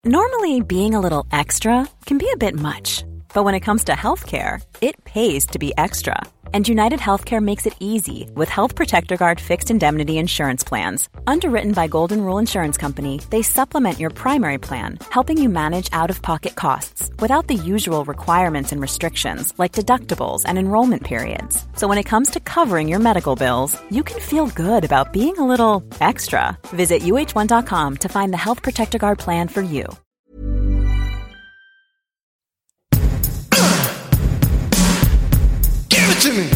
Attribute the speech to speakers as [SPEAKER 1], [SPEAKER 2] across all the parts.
[SPEAKER 1] Normally, being a little extra can be a bit much, but when it comes to healthcare, it pays to be extra. And United Healthcare makes it easy with Health Protector Guard fixed indemnity insurance plans. Underwritten by Golden Rule Insurance Company, they supplement your primary plan, helping you manage out-of-pocket costs without the usual requirements and restrictions like deductibles and enrollment periods. So when it comes to covering your medical bills, you can feel good about being a little extra. Visit uh1.com to find the Health Protector Guard plan for you.
[SPEAKER 2] To me.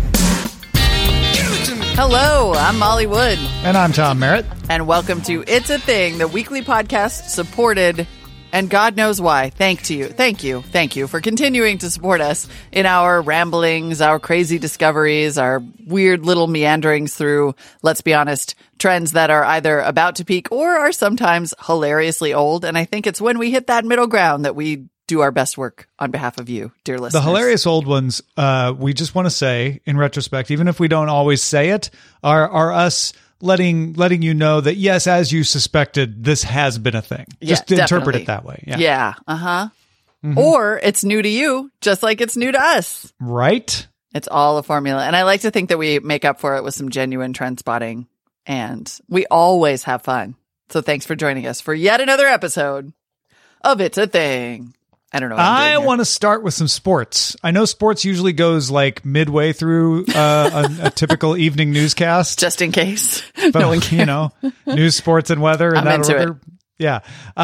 [SPEAKER 3] Hello, I'm Molly Wood.
[SPEAKER 4] And I'm Tom Merritt.
[SPEAKER 3] And welcome to It's a Thing, the weekly podcast supported, and God knows why. Thank you for continuing to support us in our ramblings, our crazy discoveries, our weird little meanderings through, let's be honest, trends that are either about to peak or are sometimes hilariously old. And I think it's when we hit that middle ground that we do our best work on behalf of you, dear listeners.
[SPEAKER 4] The hilarious old ones, we just want to say, in retrospect, even if we don't always say it, are us letting you know that, yes, as you suspected, this has been a thing. Just interpret it that way.
[SPEAKER 3] Yeah. Mm-hmm. Or it's new to you, just like it's new to us.
[SPEAKER 4] Right?
[SPEAKER 3] It's all a formula. And I like to think that we make up for it with some genuine trend spotting. And we always have fun. So thanks for joining us for yet another episode of It's a Thing. I don't know.
[SPEAKER 4] I want to start with some sports. I know sports usually goes like midway through a typical evening newscast.
[SPEAKER 3] Just in case.
[SPEAKER 4] But, no one can. News, sports, and weather.
[SPEAKER 3] I'm into it.
[SPEAKER 4] Yeah.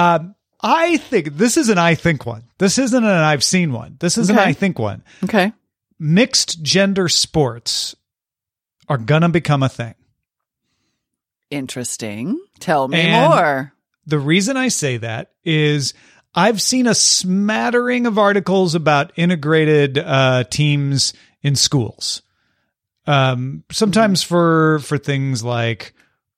[SPEAKER 4] I think this is an I think one. This isn't an I've seen one. This is an I think one.
[SPEAKER 3] Okay.
[SPEAKER 4] Mixed gender sports are going to become a thing.
[SPEAKER 3] Interesting. Tell me more.
[SPEAKER 4] The reason I say that is I've seen a smattering of articles about integrated teams in schools. Sometimes for things like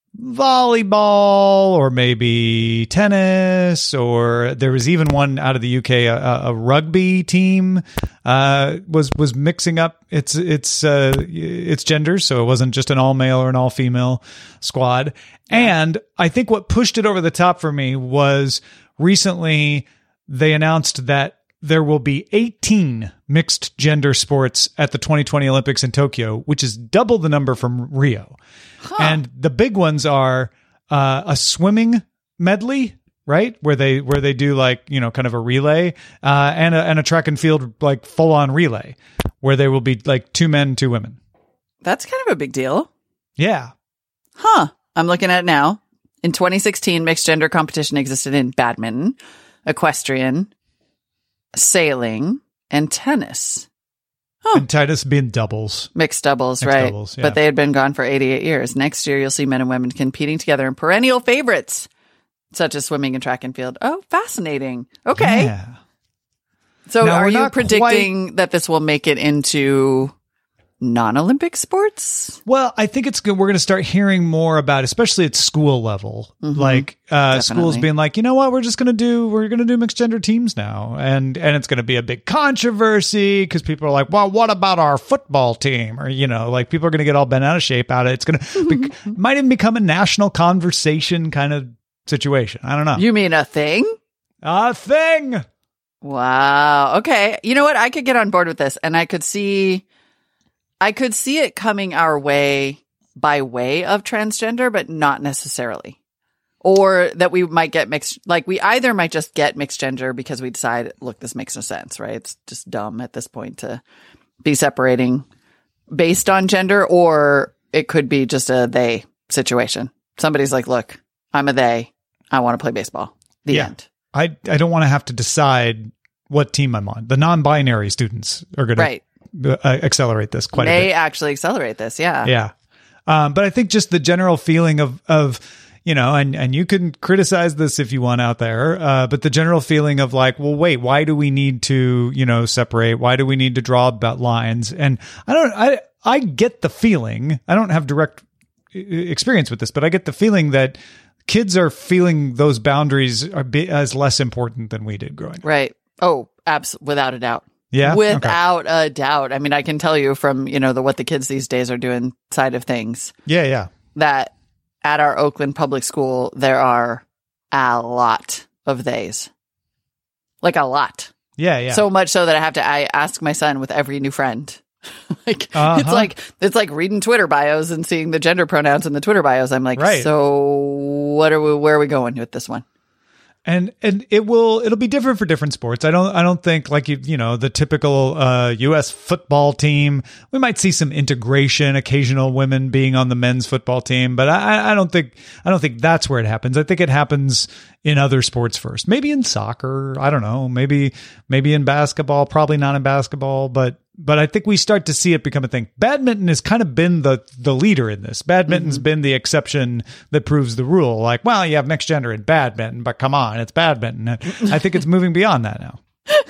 [SPEAKER 4] volleyball or maybe tennis, or there was even one out of the UK, a rugby team was mixing up its genders, so it wasn't just an all male or an all female squad. And I think what pushed it over the top for me was recently they announced that there will be 18 mixed gender sports at the 2020 Olympics in Tokyo, which is double the number from Rio. And the big ones are a swimming medley, right? Where they do like, kind of a relay, and a track and field, like full on relay, where there will be like 2 men, 2 women.
[SPEAKER 3] That's kind of a big deal.
[SPEAKER 4] Yeah.
[SPEAKER 3] I'm looking at it now. In 2016, mixed gender competition existed in badminton, equestrian, sailing, and tennis.
[SPEAKER 4] And tennis being doubles.
[SPEAKER 3] Mixed doubles, right.
[SPEAKER 4] Doubles, yeah.
[SPEAKER 3] But they had been gone for 88 years. Next year, you'll see men and women competing together in perennial favorites, such as swimming and track and field. Oh, fascinating. Okay.
[SPEAKER 4] Yeah.
[SPEAKER 3] So
[SPEAKER 4] now,
[SPEAKER 3] are you predicting that this will make it into non-Olympic sports?
[SPEAKER 4] Well, I think it's good. We're going to start hearing more about, especially at school level, like schools being like, you know what, we're going to do mixed gender teams now, and it's going to be a big controversy because people are like, well, what about our football team? Or like people are going to get all bent out of shape out of it. It's going to might even become a national conversation kind of situation. I don't know.
[SPEAKER 3] You mean a thing?
[SPEAKER 4] A thing.
[SPEAKER 3] Wow. Okay. You know what? I could get on board with this, and I could see it coming our way by way of transgender, but not necessarily. Or that we might get mixed, like we either might just get mixed gender because we decide, look, this makes no sense, right? It's just dumb at this point to be separating based on gender, or it could be just a they situation. Somebody's like, look, I'm a they. I want to play baseball. The end.
[SPEAKER 4] I don't want to have to decide what team I'm on. The non-binary students are going to accelerate this quite a bit.
[SPEAKER 3] They actually accelerate this, yeah.
[SPEAKER 4] Yeah. But I think just the general feeling of and you can criticize this if you want out there, but the general feeling of like, well, wait, why do we need to, separate? Why do we need to draw lines? And I get the feeling, I don't have direct experience with this, but I get the feeling that kids are feeling those boundaries are as less important than we did growing up.
[SPEAKER 3] Right. Oh, without a doubt.
[SPEAKER 4] Yeah.
[SPEAKER 3] Without a doubt. I mean, I can tell you from, the what the kids these days are doing side of things.
[SPEAKER 4] Yeah.
[SPEAKER 3] That at our Oakland public school, there are a lot of theys. Like a lot.
[SPEAKER 4] Yeah.
[SPEAKER 3] So much so that I ask my son with every new friend. Like it's like reading Twitter bios and seeing the gender pronouns in the Twitter bios. I'm like, so where are we going with this one?
[SPEAKER 4] And it'll be different for different sports. I don't think like the typical US football team. We might see some integration, occasional women being on the men's football team, but I don't think that's where it happens. I think it happens in other sports first. Maybe in soccer, I don't know. Maybe in basketball, probably not in basketball, but I think we start to see it become a thing. Badminton has kind of been the leader in this. Badminton's been the exception that proves the rule. Like, well, you have mixed gender in badminton, but come on, it's badminton. I think it's moving beyond that now.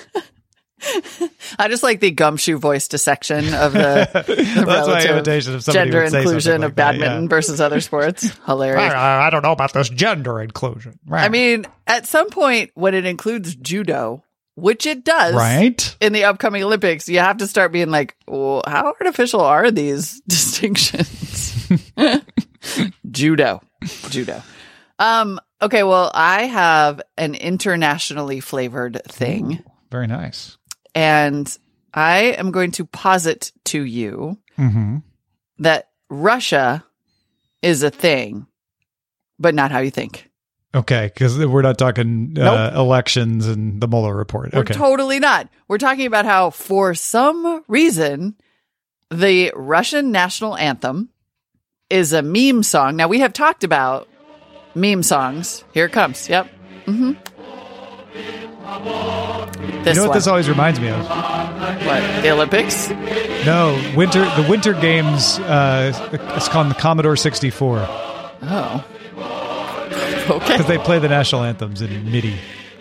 [SPEAKER 3] I just like the gumshoe voice dissection of the
[SPEAKER 4] That's my imitation of somebody
[SPEAKER 3] gender
[SPEAKER 4] would say
[SPEAKER 3] inclusion
[SPEAKER 4] like
[SPEAKER 3] of badminton versus other sports. Hilarious.
[SPEAKER 4] I don't know about this gender inclusion.
[SPEAKER 3] I mean, at some point when it includes judo, which it does,
[SPEAKER 4] right, in
[SPEAKER 3] the upcoming Olympics, you have to start being like, well, how artificial are these distinctions? Judo. Okay, well, I have an internationally flavored thing.
[SPEAKER 4] Ooh, very nice.
[SPEAKER 3] And I am going to posit to you that Russia is a thing, but not how you think.
[SPEAKER 4] Okay, because we're not talking elections and the Mueller report.
[SPEAKER 3] We're totally not. We're talking about how, for some reason, the Russian national anthem is a meme song. Now, we have talked about meme songs. Here it comes. Yep.
[SPEAKER 4] You know what this always reminds me of?
[SPEAKER 3] What? The Olympics?
[SPEAKER 4] No, the Winter Games. It's called the Commodore 64.
[SPEAKER 3] Oh. Okay.
[SPEAKER 4] Because they play the national anthems in MIDI.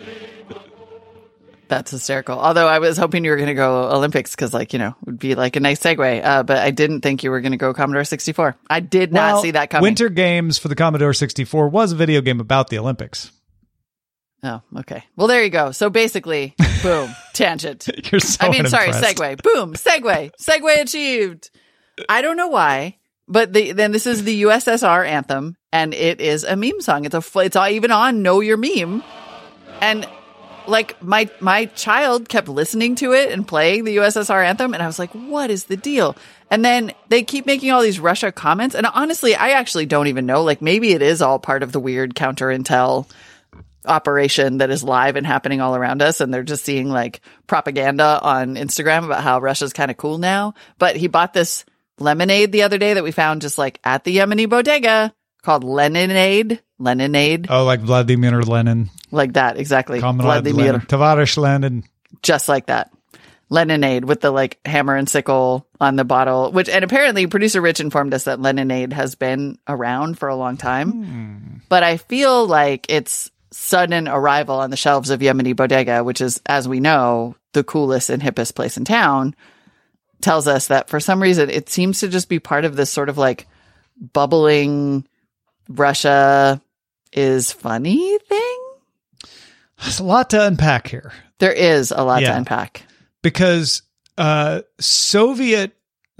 [SPEAKER 3] That's hysterical. Although I was hoping you were going to go Olympics because, it would be like a nice segue. But I didn't think you were going to go Commodore 64. I did not see that coming.
[SPEAKER 4] Winter Games for the Commodore 64 was a video game about the Olympics.
[SPEAKER 3] Oh, okay. Well, there you go. So basically, boom, tangent.
[SPEAKER 4] You're so
[SPEAKER 3] sorry, segue. Boom, segue. Segue achieved. I don't know why, but then this is the USSR anthem, and it is a meme song. It's all even on Know Your Meme, and like my child kept listening to it and playing the USSR anthem, and I was like, what is the deal? And then they keep making all these Russia comments, and honestly, I actually don't even know. Like, maybe it is all part of the weird counter-intel operation that is live and happening all around us, and they're just seeing like propaganda on Instagram about how Russia's kind of cool now. But he bought this lemonade the other day that we found just like at the Yemeni bodega called Leninade.
[SPEAKER 4] Oh, like Vladimir Lenin.
[SPEAKER 3] Like that, exactly.
[SPEAKER 4] Vladimir Tavarish Lenin.
[SPEAKER 3] Just like that. Leninade with the like hammer and sickle on the bottle, and apparently producer Rich informed us that Leninade has been around for a long time. But I feel like it's sudden arrival on the shelves of Yemeni Bodega, which is, as we know, the coolest and hippest place in town, tells us that for some reason it seems to just be part of this sort of like bubbling Russia is funny thing.
[SPEAKER 4] There's a lot to unpack here.
[SPEAKER 3] There is a lot to unpack.
[SPEAKER 4] Because Soviet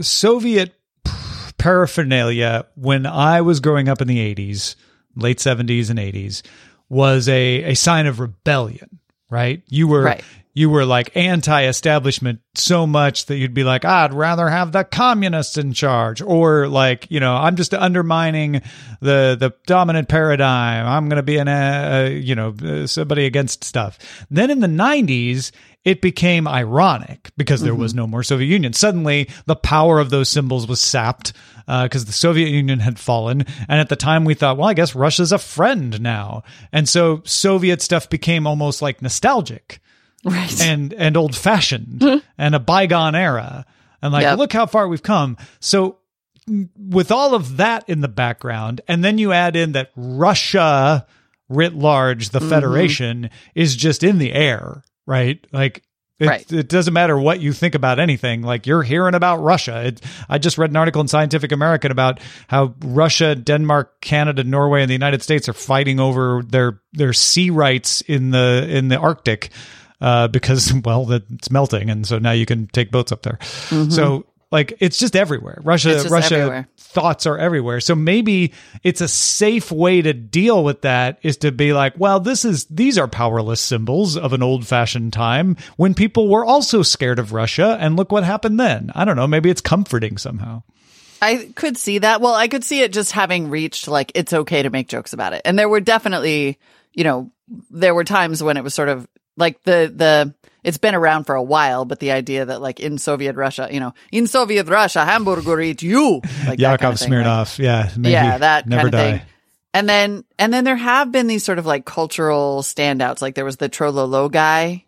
[SPEAKER 4] paraphernalia when I was growing up in the 80s, late 70s and 80s, was a sign of rebellion, right? You were like anti-establishment so much that you'd be like, I'd rather have the communists in charge, or like, I'm just undermining the dominant paradigm. I'm going to be somebody against stuff. Then in the 90s, it became ironic because there was no more Soviet Union. Suddenly, the power of those symbols was sapped because the Soviet Union had fallen. And at the time, we thought, well, I guess Russia's a friend now. And so Soviet stuff became almost like nostalgic,
[SPEAKER 3] right,
[SPEAKER 4] and old-fashioned and a bygone era. And like, look how far we've come. So with all of that in the background, and then you add in that Russia writ large, the Federation, is just in the air. Right? Like, it doesn't matter what you think about anything. Like, you're hearing about Russia. I just read an article in Scientific American about how Russia, Denmark, Canada, Norway, and the United States are fighting over their sea rights in the Arctic because, well, it's melting. And so now you can take boats up there. So Like it's just everywhere. Russia
[SPEAKER 3] everywhere.
[SPEAKER 4] Thoughts are everywhere. So maybe it's a safe way to deal with that is to be like, well, these are powerless symbols of an old-fashioned time when people were also scared of Russia, and look what happened then. I don't know, maybe it's comforting somehow.
[SPEAKER 3] I could see that. Well, I could see it just having reached like it's okay to make jokes about it. And there were definitely, there were times when it was sort of like the it's been around for a while, but the idea that like in Soviet Russia, hamburger eat you. Like
[SPEAKER 4] Yakov Smirnoff.
[SPEAKER 3] Like, that
[SPEAKER 4] never
[SPEAKER 3] kind of
[SPEAKER 4] die.
[SPEAKER 3] thing. And then there have been these sort of like cultural standouts. Like there was the Trololo guy.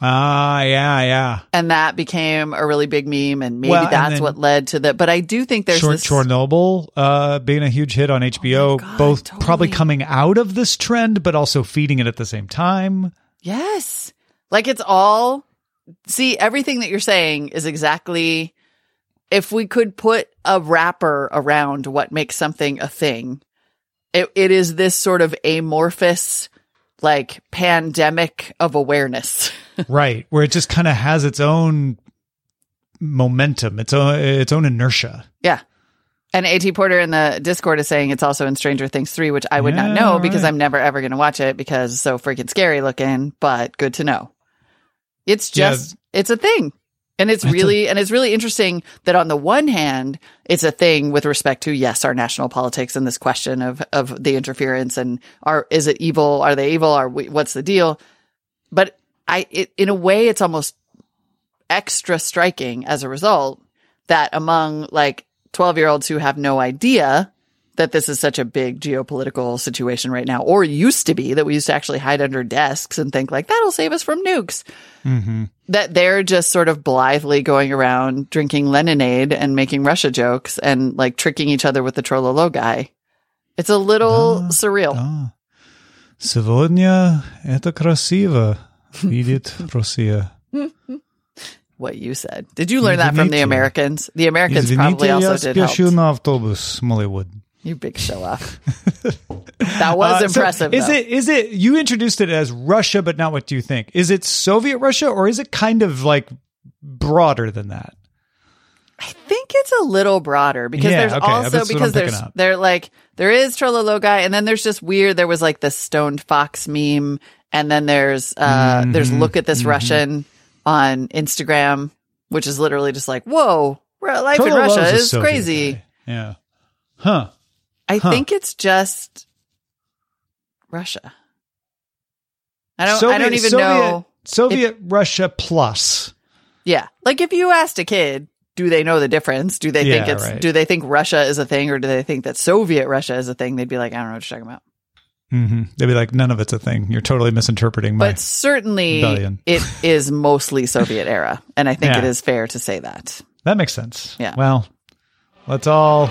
[SPEAKER 4] Yeah.
[SPEAKER 3] And that became a really big meme, and maybe that's what led to the. But I do think there's
[SPEAKER 4] Chernobyl being a huge hit on HBO, both totally. Probably coming out of this trend, but also feeding it at the same time.
[SPEAKER 3] Yes. Like it's all, see, everything that you're saying is exactly, if we could put a wrapper around what makes something a thing, it is this sort of amorphous, like pandemic of awareness.
[SPEAKER 4] Right. Where it just kind of has its own momentum, its own inertia.
[SPEAKER 3] Yeah. And A.T. Porter in the Discord is saying it's also in Stranger Things 3, which I would not know because I'm never ever going to watch it because it's so freaking scary looking, but good to know. It's just, it's a thing. And it's really interesting that on the one hand, it's a thing with respect to, yes, our national politics and this question of the interference and is it evil? Are they evil? What's the deal? But in a way, it's almost extra striking as a result that among like 12-year-olds who have no idea that this is such a big geopolitical situation right now, or used to be, that we used to actually hide under desks and think like that'll save us from nukes. Mm-hmm. That they're just sort of blithely going around drinking lemonade and making Russia jokes and like tricking each other with the Trololo guy. It's a little surreal.
[SPEAKER 4] Сегодня это красиво видит Россия.
[SPEAKER 3] What you said. Did you learn that from the Americans? The Americans probably also did help.
[SPEAKER 4] На автобус, Mollywood.
[SPEAKER 3] You big show off. That was impressive.
[SPEAKER 4] So is it, you introduced it as Russia, but not what do you think? Is it Soviet Russia or is it kind of like broader than that?
[SPEAKER 3] I think it's a little broader because there is Trololo guy, and then there's just weird. There was like the stoned fox meme, and then there's look at this Russian on Instagram, which is literally just like, whoa, life in Russia is crazy.
[SPEAKER 4] Guy. Yeah. Huh.
[SPEAKER 3] I think it's just Russia. I don't even know.
[SPEAKER 4] Soviet Russia plus.
[SPEAKER 3] Yeah. Like if you asked a kid, do they know the difference? Do they think do they think Russia is a thing, or do they think that Soviet Russia is a thing? They'd be like, I don't know what you're talking about.
[SPEAKER 4] Mm-hmm. They'd be like, none of it's a thing. You're totally misinterpreting my
[SPEAKER 3] But certainly
[SPEAKER 4] rebellion.
[SPEAKER 3] It is mostly Soviet era. And I think it is fair to say that.
[SPEAKER 4] That makes sense.
[SPEAKER 3] Yeah.
[SPEAKER 4] Well, let's all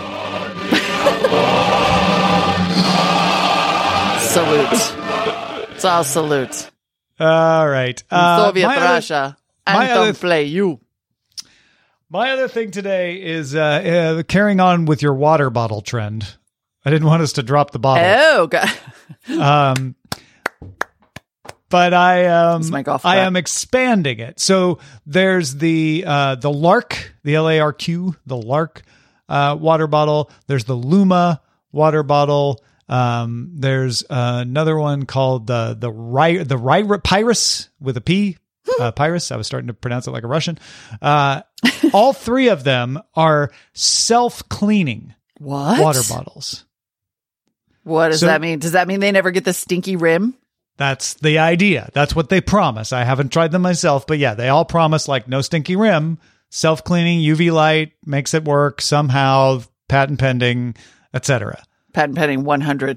[SPEAKER 3] salute. It's all salute.
[SPEAKER 4] All right.
[SPEAKER 3] Soviet Russia. Anthem play you.
[SPEAKER 4] My other thing today is carrying on with your water bottle trend. I didn't want us to drop the bottle.
[SPEAKER 3] Oh, God.
[SPEAKER 4] But I am expanding it. So there's the Lark, the LARQ, the Lark water bottle. There's the Luma water bottle. There's another one called the Pyrus with a P. Pyrus. I was starting to pronounce it like a Russian. All three of them are self-cleaning water bottles.
[SPEAKER 3] What does that mean? Does that mean they never get the stinky rim?
[SPEAKER 4] That's the idea. That's what they promise. I haven't tried them myself, but yeah, they all promise like no stinky rim, self-cleaning, UV light, makes it work somehow, patent pending, etc.
[SPEAKER 3] Patent pending $100.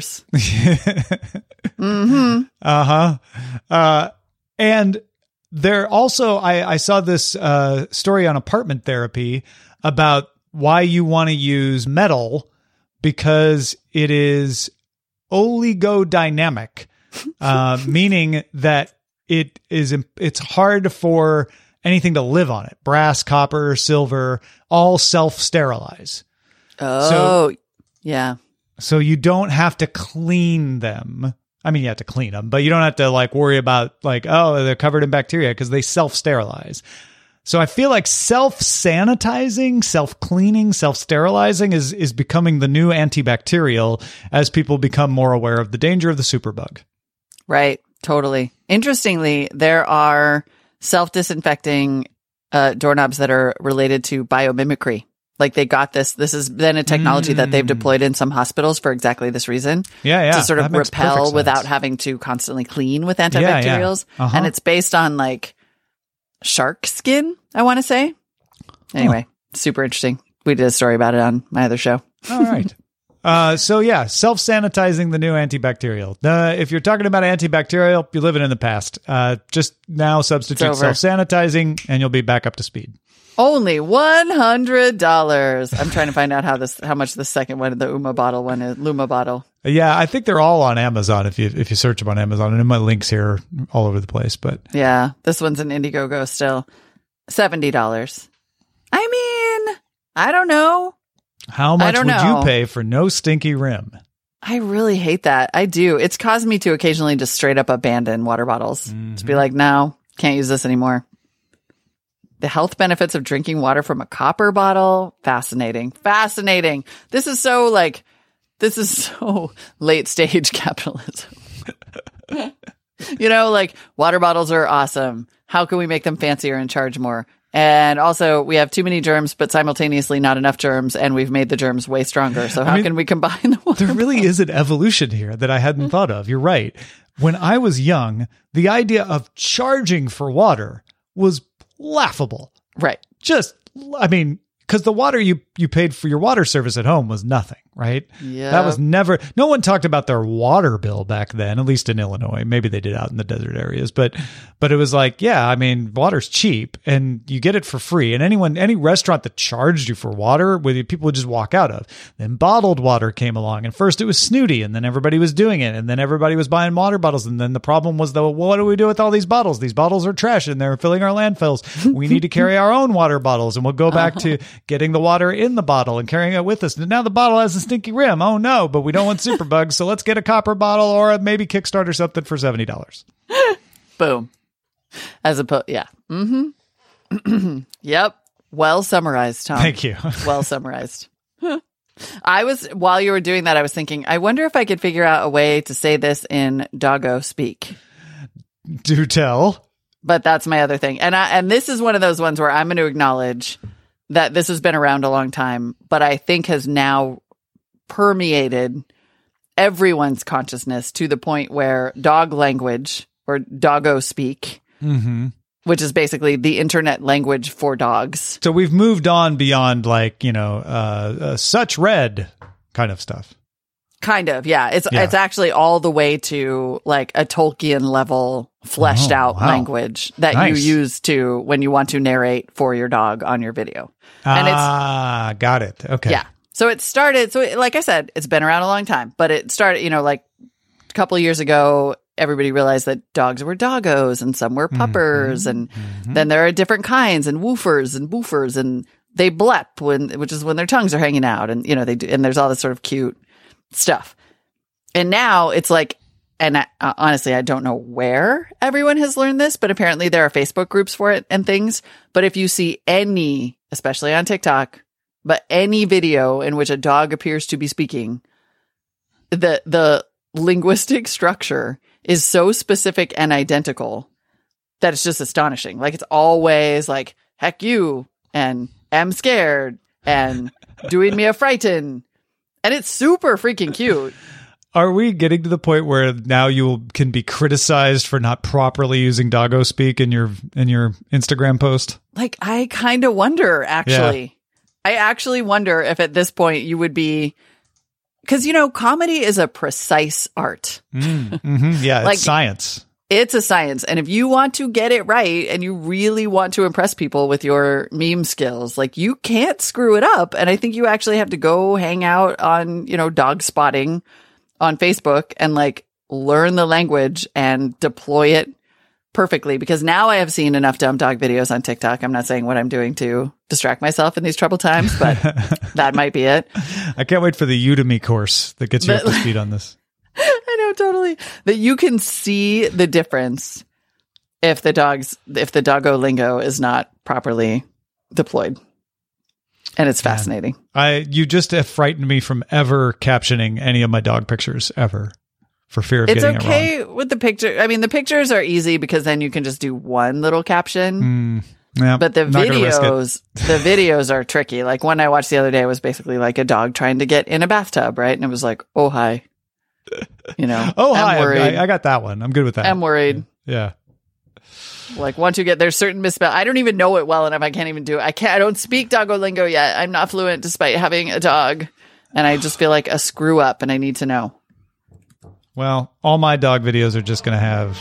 [SPEAKER 4] Mm-hmm. And there also, I saw this story on apartment therapy about why you want to use metal because it is oligodynamic, meaning that it's hard for anything to live on it. Brass, copper, silver, all self-sterilize.
[SPEAKER 3] Oh, yeah.
[SPEAKER 4] So you don't have to clean them. I mean, you have to clean them, but you don't have to like worry about like, oh, they're covered in bacteria because they self-sterilize. So I feel like self-sanitizing, self-cleaning, self-sterilizing is becoming the new antibacterial as people become more aware of the danger of the superbug.
[SPEAKER 3] Right. Totally. Interestingly, there are self-disinfecting doorknobs that are related to biomimicry. Like they got this. This has been a technology that they've deployed in some hospitals for exactly this reason.
[SPEAKER 4] Yeah.
[SPEAKER 3] To sort of repel without having to constantly clean with antibacterials. Yeah. Uh-huh. And it's based on like shark skin, I want to say. Anyway, super interesting. We did a story about it on my other show.
[SPEAKER 4] All right. So yeah, self-sanitizing the new antibacterial. If you're talking about antibacterial, you're living in the past. Just now substitute self-sanitizing and you'll be back up to speed.
[SPEAKER 3] Only $100. I'm trying to find out how much the second one, the Luma bottle.
[SPEAKER 4] Yeah, I think they're all on Amazon if you search them on Amazon, and my links here are all over the place. But
[SPEAKER 3] yeah, this one's an Indiegogo still, $70. I mean, I don't know.
[SPEAKER 4] How much would you pay for no stinky rim?
[SPEAKER 3] I really hate that. I do. It's caused me to occasionally just straight up abandon water bottles. To be like, no, can't use this anymore. The health benefits of drinking water from a copper bottle. Fascinating. This is so late stage capitalism. Like water bottles are awesome. How can we make them fancier and charge more? And also we have too many germs, but simultaneously not enough germs. And we've made the germs way stronger. So how can we combine the water
[SPEAKER 4] There really is an evolution here that I hadn't thought of. You're right. When I was young, the idea of charging for water was laughable.
[SPEAKER 3] Right.
[SPEAKER 4] Because the water you paid for your water service at home was nothing, right?
[SPEAKER 3] Yeah.
[SPEAKER 4] That was never, no one talked about their water bill back then, at least in Illinois. Maybe they did out in the desert areas, but it was like, water's cheap and you get it for free. And any restaurant that charged you for water, people would just walk out of. Then bottled water came along, and first it was snooty, and then everybody was doing it, and then everybody was buying water bottles. And then the problem was, though, what do we do with all these bottles? These bottles are trash and they're filling our landfills. We need to carry our own water bottles, and we'll go back to getting the water in the bottle and carrying it with us. And now the bottle has a stinky rim. Oh no, but we don't want superbugs, so let's get a copper bottle or maybe Kickstarter something for $70.
[SPEAKER 3] Boom. Yeah. Mm-hmm. Yep. Well summarized, Tom.
[SPEAKER 4] Thank you.
[SPEAKER 3] Well summarized. While you were doing that, I was thinking, I wonder if I could figure out a way to say this in doggo speak.
[SPEAKER 4] Do tell.
[SPEAKER 3] But that's my other thing. And this is one of those ones where I'm going to acknowledge that this has been around a long time, but I think has now permeated everyone's consciousness to the point where dog language or doggo speak, which is basically the internet language for dogs.
[SPEAKER 4] So we've moved on beyond such red kind of stuff.
[SPEAKER 3] Kind of, yeah. It's actually all the way to like a Tolkien level fleshed out language that you use to when you want to narrate for your dog on your video. And
[SPEAKER 4] got it. Okay.
[SPEAKER 3] Yeah. So it started, like I said, it's been around a long time, but it started, like a couple of years ago, everybody realized that dogs were doggos and some were puppers. And then there are different kinds and woofers and boofers, and they blep which is when their tongues are hanging out, and, they do, and there's all this sort of cute stuff. And now it's like, and honestly, I don't know where everyone has learned this, but apparently there are Facebook groups for it and things. But if you see any, especially on TikTok, but any video in which a dog appears to be speaking, the linguistic structure is so specific and identical that it's just astonishing. Like, it's always like, heck you, and am scared, and doing me a frighten. And it's super freaking cute.
[SPEAKER 4] Are we getting to the point where now you can be criticized for not properly using doggo speak in your Instagram post?
[SPEAKER 3] Like, I kind of wonder, actually. Yeah. I actually wonder if at this point you would be, because, comedy is a precise art.
[SPEAKER 4] Yeah, like, it's science.
[SPEAKER 3] It's a science. And if you want to get it right and you really want to impress people with your meme skills, like, you can't screw it up. And I think you actually have to go hang out on, dog spotting on Facebook and like learn the language and deploy it perfectly. Because now I have seen enough dumb dog videos on TikTok. I'm not saying what I'm doing to distract myself in these troubled times, but that might be it.
[SPEAKER 4] I can't wait for the Udemy course that gets you up to speed on this.
[SPEAKER 3] I know, totally. That you can see the difference if the doggo lingo is not properly deployed. And it's fascinating.
[SPEAKER 4] You just have frightened me from ever captioning any of my dog pictures ever for fear of getting it wrong. It's okay
[SPEAKER 3] with the picture. I mean, the pictures are easy because then you can just do one little caption.
[SPEAKER 4] Yeah,
[SPEAKER 3] but the videos are tricky. Like one I watched the other day was basically like a dog trying to get in a bathtub, right? And it was like, oh, hi.
[SPEAKER 4] Oh, hi. I got that one. I'm good with that.
[SPEAKER 3] I'm worried.
[SPEAKER 4] Yeah.
[SPEAKER 3] Like once you get there's certain misspell, I don't even know it well enough. I can't even do it. I don't speak doggo lingo yet. I'm not fluent despite having a dog, and I just feel like a screw up, and I need to know.
[SPEAKER 4] Well, all my dog videos are just going to have.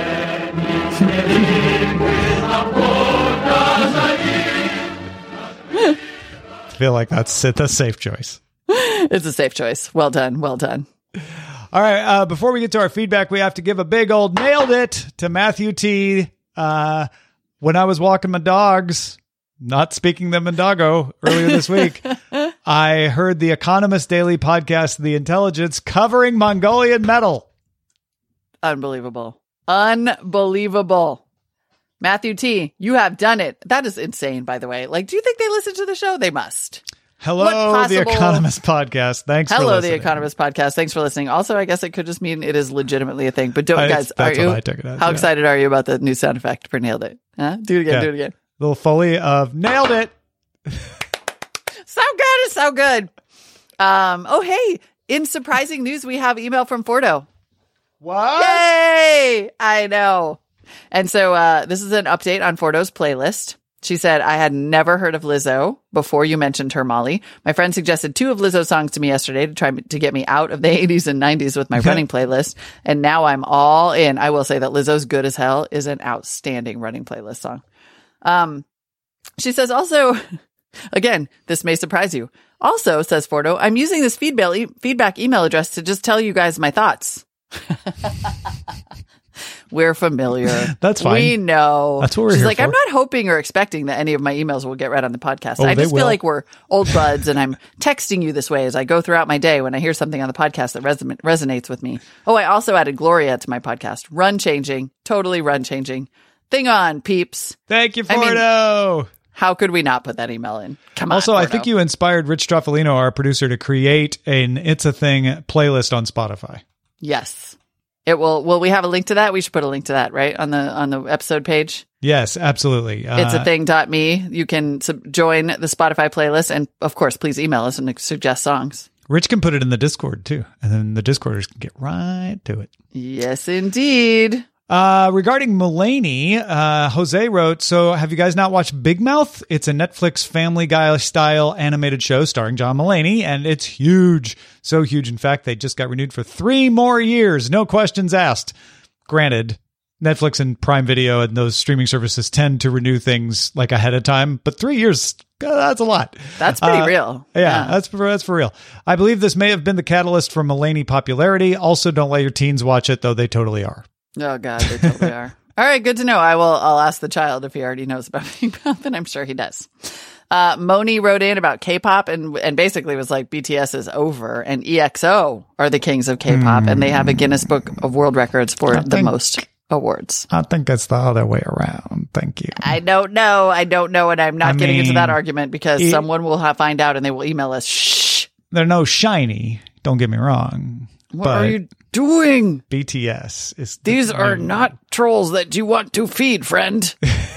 [SPEAKER 4] I feel like that's a safe choice.
[SPEAKER 3] It's a safe choice. Well done. Well done.
[SPEAKER 4] All right. Before we get to our feedback, we have to give a big old nailed it to Matthew T. When I was walking my dogs, not speaking them in doggo earlier this week, I heard the Economist Daily podcast, The Intelligence, covering Mongolian metal.
[SPEAKER 3] Unbelievable. Unbelievable. Matthew T., you have done it. That is insane, by the way. Like, do you think they listen to the show? They must.
[SPEAKER 4] Hello, The Economist Podcast. Thanks for listening.
[SPEAKER 3] Hello, The Economist Podcast. Thanks for listening. Also, I guess it could just mean it is legitimately a thing. But guys, how excited are you about the new sound effect for Nailed It? Huh? Do it again, do it again.
[SPEAKER 4] Little Foley of Nailed It.
[SPEAKER 3] So good, it's so good. Oh, hey, in surprising news, we have email from Fordo.
[SPEAKER 4] What?
[SPEAKER 3] Yay! I know. And so this is an update on Fordo's playlist. She said, I had never heard of Lizzo before you mentioned her, Molly. My friend suggested 2 of Lizzo's songs to me yesterday to try to get me out of the 80s and 90s with my running playlist. And now I'm all in. I will say that Lizzo's Good as Hell is an outstanding running playlist song. She says also, again, this may surprise you. Also, says Fordo, I'm using this feedback email address to just tell you guys my thoughts. We're familiar.
[SPEAKER 4] That's fine.
[SPEAKER 3] We know.
[SPEAKER 4] That's what we're
[SPEAKER 3] She's
[SPEAKER 4] here
[SPEAKER 3] like,
[SPEAKER 4] for.
[SPEAKER 3] I'm not hoping or expecting that any of my emails will get read on the podcast. I just feel like we're old buds, and I'm texting you this way as I go throughout my day when I hear something on the podcast that resonates with me. Oh, I also added Gloria to my podcast. Run changing. Totally run changing. Thing on, peeps.
[SPEAKER 4] Thank you, Fordo.
[SPEAKER 3] How could we not put that email in? Come on.
[SPEAKER 4] Also,
[SPEAKER 3] Fordo.
[SPEAKER 4] I think you inspired Rich Stroffolino, our producer, to create an It's a Thing playlist on Spotify.
[SPEAKER 3] Yes. It will we have a link to that? We should put a link to that, right? On the episode page.
[SPEAKER 4] Yes, absolutely.
[SPEAKER 3] It's a thing.me. You can join the Spotify playlist. And of course, please email us and suggest songs.
[SPEAKER 4] Rich can put it in the Discord too. And then the Discorders can get right to it.
[SPEAKER 3] Yes, indeed.
[SPEAKER 4] Regarding Mulaney, Jose wrote, so have you guys not watched Big Mouth? It's a Netflix Family Guy style animated show starring John Mulaney, and it's huge. So huge, in fact, they just got renewed for 3 more years. No questions asked. Granted, Netflix and Prime Video and those streaming services tend to renew things like ahead of time, but 3 years, that's a lot.
[SPEAKER 3] That's pretty real.
[SPEAKER 4] Yeah, that's for real. I believe this may have been the catalyst for Mulaney popularity. Also, don't let your teens watch it, though they totally are.
[SPEAKER 3] Oh, God, they totally are. All right, good to know. I'll ask the child if he already knows about Big Mouth, and I'm sure he does. Moni wrote in about K-pop and basically was like, BTS is over, and EXO are the kings of K-pop, and they have a Guinness Book of World Records for the most awards.
[SPEAKER 4] I think it's the other way around. Thank you.
[SPEAKER 3] I don't know, and I'm not getting into that argument because someone will find out and they will email us. Shh.
[SPEAKER 4] They're no shiny, don't get me wrong.
[SPEAKER 3] What are you doing?
[SPEAKER 4] BTS is
[SPEAKER 3] These are not trolls that you want to feed, friend.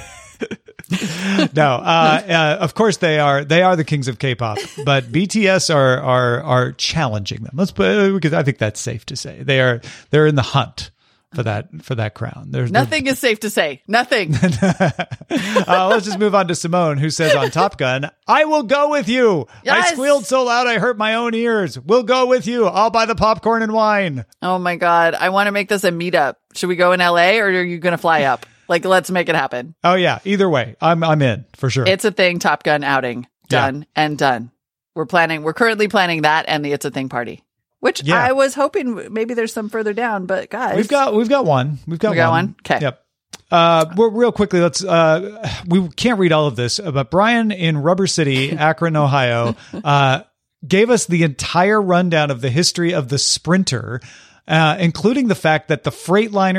[SPEAKER 4] No, of course they are the kings of K-pop, but BTS are challenging them. Because I think that's safe to say. They're in the hunt for that crown.
[SPEAKER 3] Nothing is safe to say. Nothing.
[SPEAKER 4] Let's just move on to Simone, who says on Top Gun, I will go with you.
[SPEAKER 3] Yes!
[SPEAKER 4] I squealed so loud I hurt my own ears. We'll go with you. I'll buy the popcorn and wine.
[SPEAKER 3] Oh my God. I want to make this a meetup. Should we go in LA or are you going to fly up? Like, let's make it happen.
[SPEAKER 4] Oh yeah. Either way, I'm in for sure.
[SPEAKER 3] It's a Thing Top Gun outing. Done and done. We're currently planning that and the It's a Thing party. Which I was hoping maybe there's some further down, but guys,
[SPEAKER 4] we've got one. We got one.
[SPEAKER 3] Okay.
[SPEAKER 4] Yep. Real quickly, let's. We can't read all of this, but Brian in Rubber City, Akron, Ohio, gave us the entire rundown of the history of the Sprinter, including the fact that the Freightliner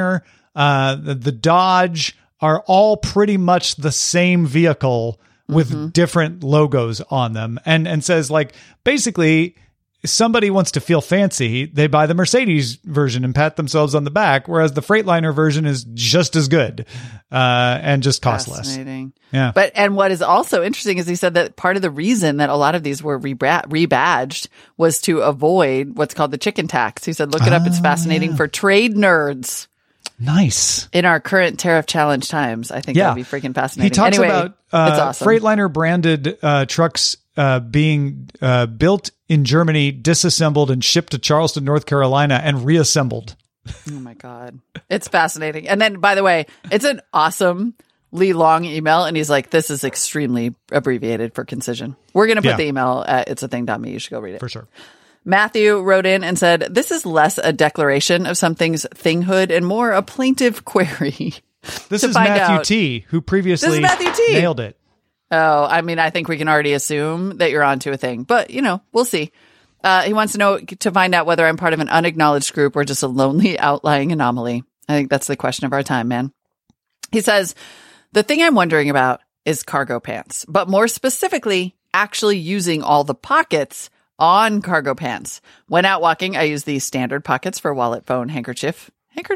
[SPEAKER 4] the Dodge are all pretty much the same vehicle with different logos on them, and says like basically somebody wants to feel fancy, they buy the Mercedes version and pat themselves on the back, whereas the Freightliner version is just as good and just costs less. Yeah.
[SPEAKER 3] But and what is also interesting is he said that part of the reason that a lot of these were rebadged was to avoid what's called the chicken tax. He said, look it up. It's fascinating for trade nerds.
[SPEAKER 4] Nice.
[SPEAKER 3] In our current tariff challenge times, I think that'd be freaking fascinating.
[SPEAKER 4] He talks about
[SPEAKER 3] it's awesome.
[SPEAKER 4] Freightliner branded trucks being built in Germany, disassembled and shipped to Charleston, North Carolina, and reassembled.
[SPEAKER 3] Oh my God. It's fascinating. And then, by the way, it's an awesomely long email. And he's like, this is extremely abbreviated for concision. We're going to put the email at it'sathing.me. You should go read it.
[SPEAKER 4] For sure.
[SPEAKER 3] Matthew wrote in and said, this is less a declaration of something's thinghood and more a plaintive query.
[SPEAKER 4] This is Matthew T., who previously nailed it.
[SPEAKER 3] Oh, I mean, I think we can already assume that you're onto a thing, but we'll see. He wants to find out whether I'm part of an unacknowledged group or just a lonely outlying anomaly. I think that's the question of our time, man. He says, the thing I'm wondering about is cargo pants, but more specifically, actually using all the pockets on cargo pants. When out walking, I use the standard pockets for wallet, phone, handkerchief,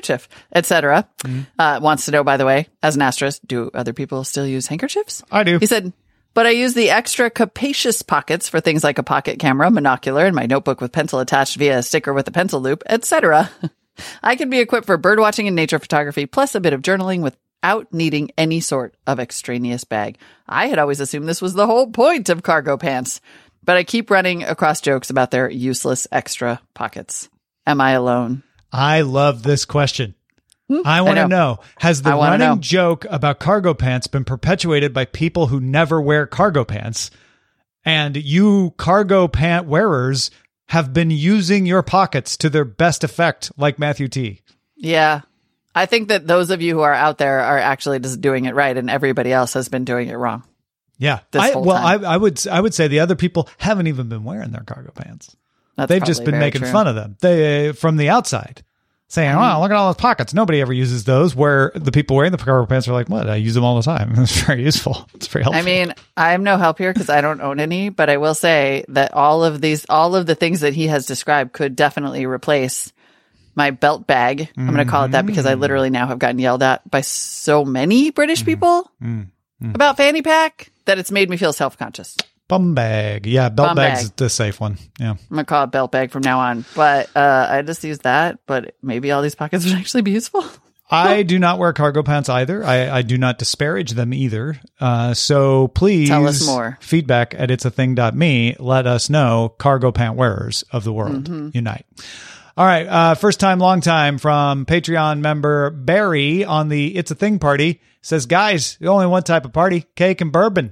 [SPEAKER 3] etc. Wants to know, by the way, as an asterisk, do other people still use handkerchiefs?
[SPEAKER 4] I do.
[SPEAKER 3] He said, but I use the extra capacious pockets for things like a pocket camera, monocular, and my notebook with pencil attached via a sticker with a pencil loop, etc. I can be equipped for birdwatching and nature photography, plus a bit of journaling without needing any sort of extraneous bag. I had always assumed this was the whole point of cargo pants, but I keep running across jokes about their useless extra pockets. Am I alone?
[SPEAKER 4] I love this question. I want to know, has the running joke about cargo pants been perpetuated by people who never wear cargo pants? And you cargo pant wearers have been using your pockets to their best effect, like Matthew T.
[SPEAKER 3] Yeah. I think that those of you who are out there are actually just doing it right, and everybody else has been doing it wrong.
[SPEAKER 4] Yeah. I would say the other people haven't even been wearing their cargo pants. They've just been making fun of them. They from the outside, saying, "Oh, look at all those pockets. Nobody ever uses those." Where the people wearing the cargo pants are like, "What? I use them all the time. It's very useful. It's very helpful."
[SPEAKER 3] I mean, I'm no help here because I don't own any, but I will say that all of the things that he has described could definitely replace my belt bag. I'm going to call it that because I literally now have gotten yelled at by so many British people about fanny pack that it's made me feel self-conscious.
[SPEAKER 4] Bum bag. Yeah, belt bag's the safe one. Yeah. I'm
[SPEAKER 3] going to call it belt bag from now on. But I just use that. But maybe all these pockets would actually be useful.
[SPEAKER 4] I do not wear cargo pants either. I do not disparage them either. So please
[SPEAKER 3] tell us more.
[SPEAKER 4] Feedback at it'sathing.me. Let us know, cargo pant wearers of the world. Unite. All right. First time, long time from Patreon member Barry on the It's a Thing party says, guys, only one type of party, cake and bourbon.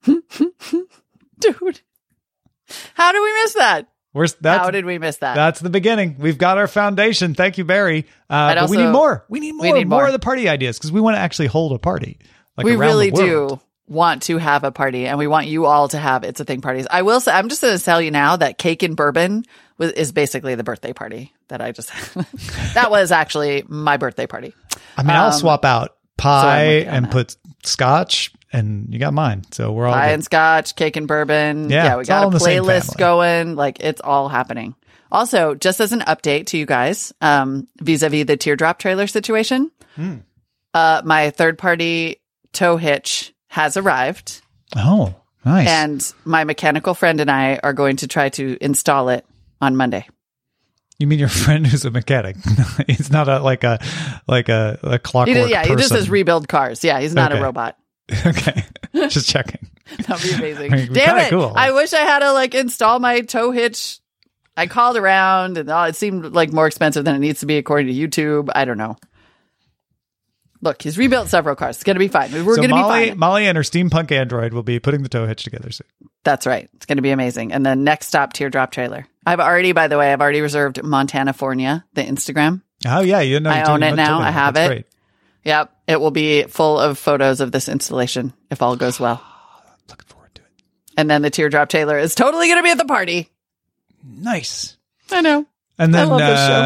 [SPEAKER 3] Dude, how did we miss that? How did we miss that?
[SPEAKER 4] That's the beginning. We've got our foundation. Thank you, Barry. But we need more. We need more of the party ideas because we want to actually hold a party.
[SPEAKER 3] We really do want to have a party, and we want you all to have It's a Thing parties. I will say, I'm just going to tell you now that cake and bourbon is basically the birthday party that I just that was actually my birthday party.
[SPEAKER 4] I mean, I'll swap out pie and put scotch, and you got mine. So we're all
[SPEAKER 3] pie
[SPEAKER 4] good.
[SPEAKER 3] And scotch, cake and bourbon. Yeah, we got a playlist going. Like, it's all happening. Also, just as an update to you guys, vis-a-vis the teardrop trailer situation, my third-party tow hitch has arrived.
[SPEAKER 4] Oh, nice.
[SPEAKER 3] And my mechanical friend and I are going to try to install it on Monday.
[SPEAKER 4] You mean your friend who's a mechanic? He's not like a clockwork person.
[SPEAKER 3] He just does rebuild cars. Yeah, he's not a robot.
[SPEAKER 4] Okay, just checking.
[SPEAKER 3] That'd be amazing. Damn it! Cool. I wish I had to install my tow hitch. I called around, and it seemed like more expensive than it needs to be according to YouTube. I don't know. Look, he's rebuilt several cars. It's going to be fine. We're going to be fine.
[SPEAKER 4] Molly and her steampunk android will be putting the tow hitch together soon.
[SPEAKER 3] That's right. It's going to be amazing. And then next stop, teardrop trailer. I've already reserved Montana Fornia, the Instagram.
[SPEAKER 4] Oh yeah,
[SPEAKER 3] I own it now. I have it. Great. Yep, it will be full of photos of this installation if all goes well.
[SPEAKER 4] Looking forward to it.
[SPEAKER 3] And then the teardrop trailer is totally going to be at the party.
[SPEAKER 4] Nice.
[SPEAKER 3] I know.
[SPEAKER 4] And then
[SPEAKER 3] I love this show.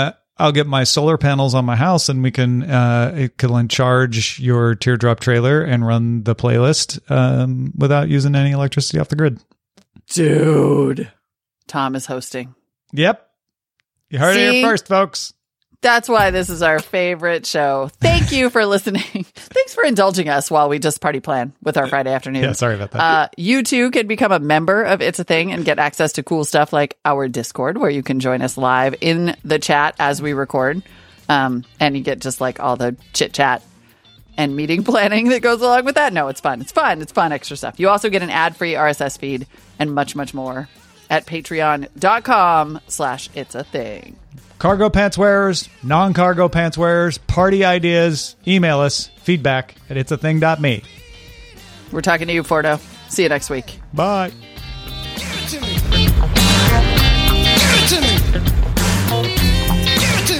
[SPEAKER 4] I'll get my solar panels on my house and we can charge your teardrop trailer and run the playlist without using any electricity off the grid.
[SPEAKER 3] Dude. Tom is hosting.
[SPEAKER 4] Yep. You heard it here first, folks.
[SPEAKER 3] That's why this is our favorite show. Thank you for listening. Thanks for indulging us while we just party plan with our Friday afternoon.
[SPEAKER 4] Yeah, sorry about that.
[SPEAKER 3] You too can become a member of It's a Thing and get access to cool stuff like our Discord, where you can join us live in the chat as we record. And you get just like all the chit chat and meeting planning that goes along with that. No, it's fun. It's fun. It's fun extra stuff. You also get an ad-free RSS feed and much, much more at patreon.com/It's a Thing.
[SPEAKER 4] Cargo pants wearers, non-cargo pants wearers, party ideas, email us, feedback at itsathing.me.
[SPEAKER 3] We're talking to you, Fordo. See you next week.
[SPEAKER 4] Bye.
[SPEAKER 2] Give it to me. Give it to me. Give it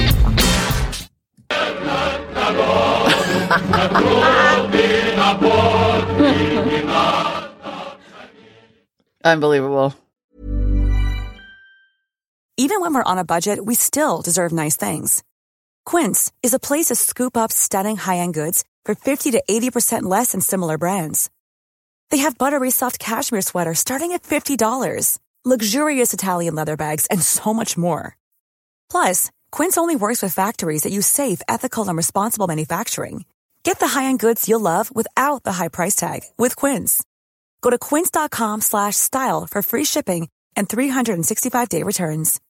[SPEAKER 3] to me. Unbelievable.
[SPEAKER 5] Even when we're on a budget, we still deserve nice things. Quince is a place to scoop up stunning high-end goods for 50 to 80% less than similar brands. They have buttery soft cashmere sweaters starting at $50, luxurious Italian leather bags, and so much more. Plus, Quince only works with factories that use safe, ethical, and responsible manufacturing. Get the high-end goods you'll love without the high price tag with Quince. Go to quince.com/style for free shipping and 365-day returns.